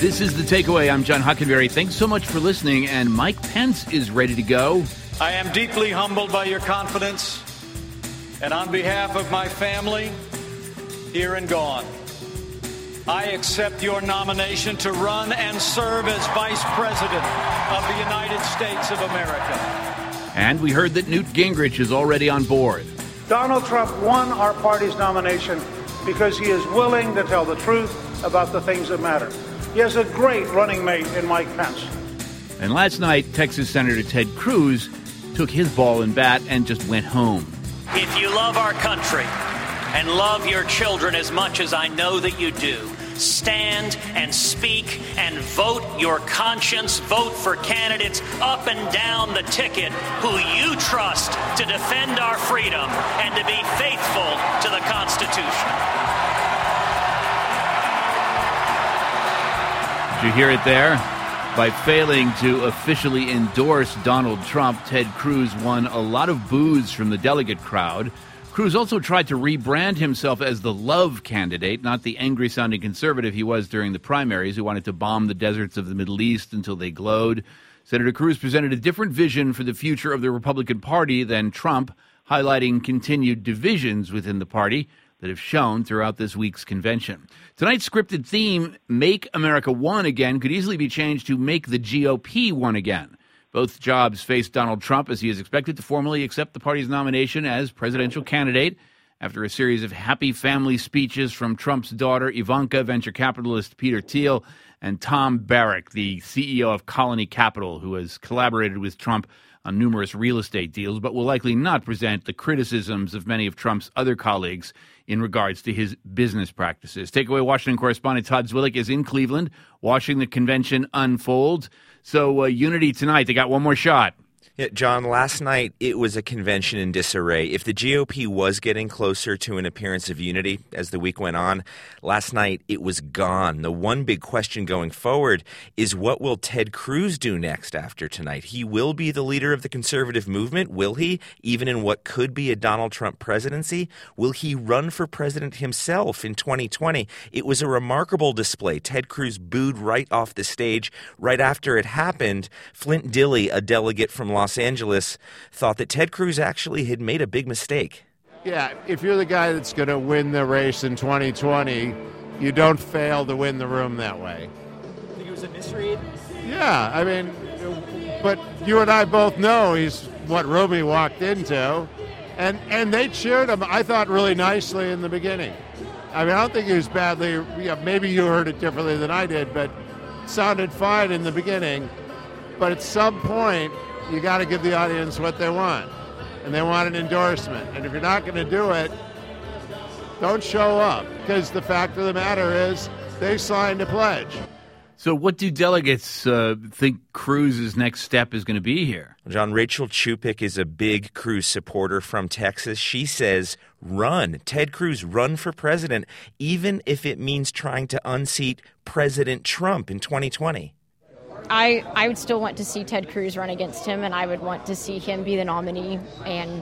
This is The Takeaway. I'm John Hockenberry. Thanks so much for listening. And Mike Pence is ready to go. I am deeply humbled by your confidence. And on behalf of my family, here and gone, I accept your nomination to run and serve as Vice President of the United States of America. And we heard that Newt Gingrich is already on board. Donald Trump won our party's nomination because he is willing to tell the truth about the things that matter. He has a great running mate in Mike Pence. And last night, Texas Senator Ted Cruz took his ball and bat and just went home. If you love our country and love your children as much as I know that you do, stand and speak and vote your conscience. Vote for candidates up and down the ticket who you trust to defend our freedom and to be faithful to the Constitution. Did you hear it there? By failing to officially endorse Donald Trump, Ted Cruz won a lot of boos from the delegate crowd. Cruz also tried to rebrand himself as the love candidate, not the angry-sounding conservative he was during the primaries who wanted to bomb the deserts of the Middle East until they glowed. Senator Cruz presented a different vision for the future of the Republican Party than Trump, highlighting continued divisions within the party that have shown throughout this week's convention. Tonight's scripted theme, Make America One Again, could easily be changed to Make the GOP One Again. Both jobs face Donald Trump as he is expected to formally accept the party's nomination as presidential candidate after a series of happy family speeches from Trump's daughter, Ivanka, venture capitalist Peter Thiel, and Tom Barrack, the CEO of Colony Capital, who has collaborated with Trump on numerous real estate deals, but will likely not present the criticisms of many of Trump's other colleagues in regards to his business practices. Takeaway Washington correspondent Todd Zwillich is in Cleveland, watching the convention unfold. So unity tonight, they got one more shot. Yeah, John, last night it was a convention in disarray. If the GOP was getting closer to an appearance of unity as the week went on, last night it was gone. The one big question going forward is what will Ted Cruz do next after tonight? He will be the leader of the conservative movement, will he? Even in what could be a Donald Trump presidency? Will he run for president himself in 2020? It was a remarkable display. Ted Cruz booed right off the stage. Right after it happened, Flint Dilley, a delegate from Los Angeles, thought that Ted Cruz actually had made a big mistake. Yeah, if you're the guy that's going to win the race in 2020, you don't fail to win the room that way. I think it was a misread? Yeah, I mean, but you and I both know he's what Ruby walked into, and they cheered him, I thought, really nicely in the beginning. I mean, I don't think he was badly, maybe you heard it differently than I did, but it sounded fine in the beginning. But at some point, you got to give the audience what they want, and they want an endorsement. And if you're not going to do it, don't show up, because the fact of the matter is they signed a pledge. So what do delegates think Cruz's next step is going to be here? John, Rachel Chupik is a big Cruz supporter from Texas. She says, run. Ted Cruz, run for president, even if it means trying to unseat President Trump in 2020. I would still want to see Ted Cruz run against him, and I would want to see him be the nominee and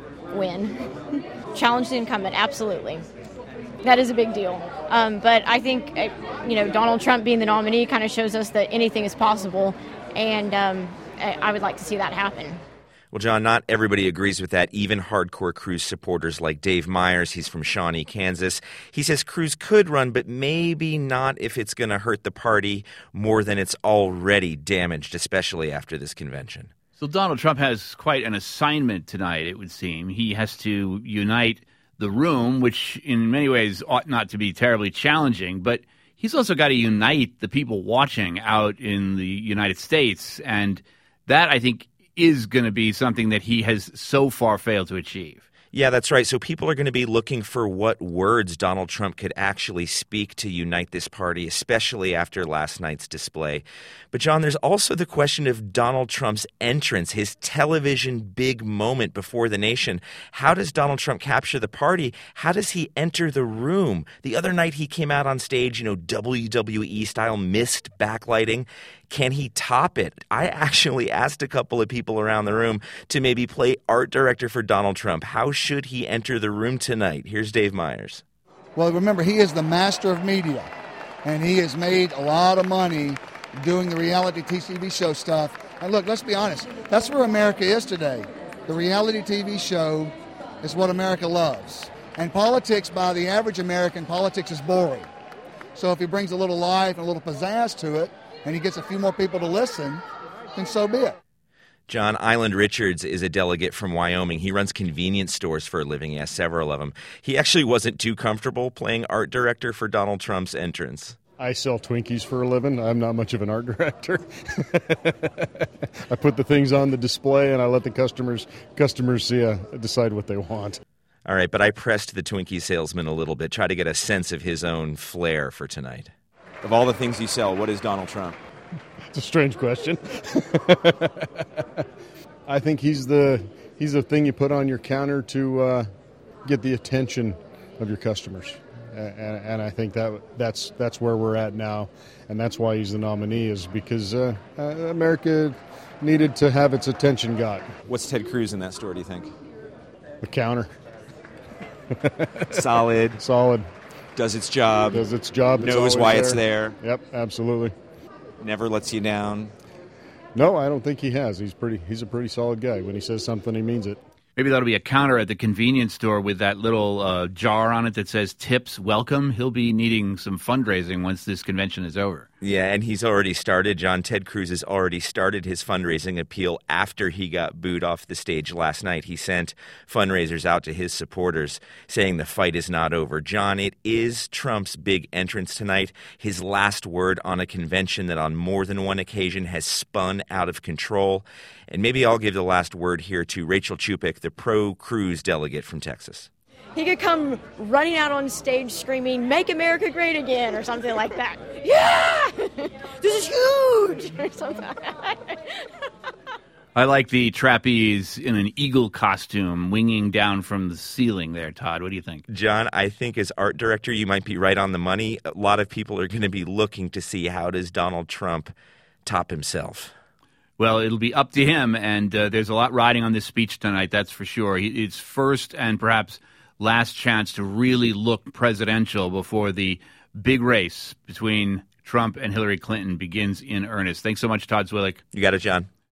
win. Challenge the incumbent, absolutely. That is a big deal. But I think, Donald Trump being the nominee kind of shows us that anything is possible, and I would like to see that happen. Well, John, not everybody agrees with that, even hardcore Cruz supporters like Dave Myers. He's from Shawnee, Kansas. He says Cruz could run, but maybe not if it's going to hurt the party more than it's already damaged, especially after this convention. So Donald Trump has quite an assignment tonight, it would seem. He has to unite the room, which in many ways ought not to be terribly challenging, but he's also got to unite the people watching out in the United States, and that, I think, is going to be something that he has so far failed to achieve. Yeah, that's right. So people are going to be looking for what words Donald Trump could actually speak to unite this party, especially after last night's display. But, John, there's also the question of Donald Trump's entrance, his television big moment before the nation. How does Donald Trump capture the party? How does he enter the room? The other night he came out on stage, WWE style, mist backlighting. Can he top it? I actually asked a couple of people around the room to maybe play art director for Donald Trump. How should he enter the room tonight? Here's Dave Myers. Well, remember, he is the master of media. and he has made a lot of money doing the reality TV show stuff. And look, let's be honest, that's where America is today. The reality TV show is what America loves. And politics, by the average American, politics is boring. So if he brings a little life and a little pizzazz to it, and he gets a few more people to listen, then so be it. John Island Richards is a delegate from Wyoming. He runs convenience stores for a living. He has several of them. He actually wasn't too comfortable playing art director for Donald Trump's entrance. I sell Twinkies for a living. I'm not much of an art director. I put the things on the display and I let the customers decide what they want. All right, but I pressed the Twinkie salesman a little bit, try to get a sense of his own flair for tonight. Of all the things you sell, what is Donald Trump? It's a strange question. I think he's the thing you put on your counter to get the attention of your customers, and I think that's where we're at now, and that's why he's the nominee, is because America needed to have its attention got. What's Ted Cruz in that store, do you think? The counter. Solid. Does its job. Knows why it's there. Yep, absolutely. Never lets you down. No, I don't think he has. He's a pretty solid guy. When he says something, he means it. Maybe that'll be a counter at the convenience store with that little jar on it that says tips welcome. He'll be needing some fundraising once this convention is over. Yeah, and he's already started. Ted Cruz has already started his fundraising appeal after he got booed off the stage last night. He sent fundraisers out to his supporters saying the fight is not over. John, it is Trump's big entrance tonight, his last word on a convention that on more than one occasion has spun out of control. And maybe I'll give the last word here to Rachel Chupik, the pro-Cruz delegate from Texas. He could come running out on stage screaming, "Make America Great Again," or something like that. Yeah! This is huge! Or something like that. I like the trapeze in an eagle costume winging down from the ceiling there, Todd. What do you think? John, I think as art director, you might be right on the money. A lot of people are going to be looking to see how does Donald Trump top himself. Well, it'll be up to him, and there's a lot riding on this speech tonight, that's for sure. It's first and perhaps last chance to really look presidential before the big race between Trump and Hillary Clinton begins in earnest. Thanks so much, Todd Zwillich. You got it, John.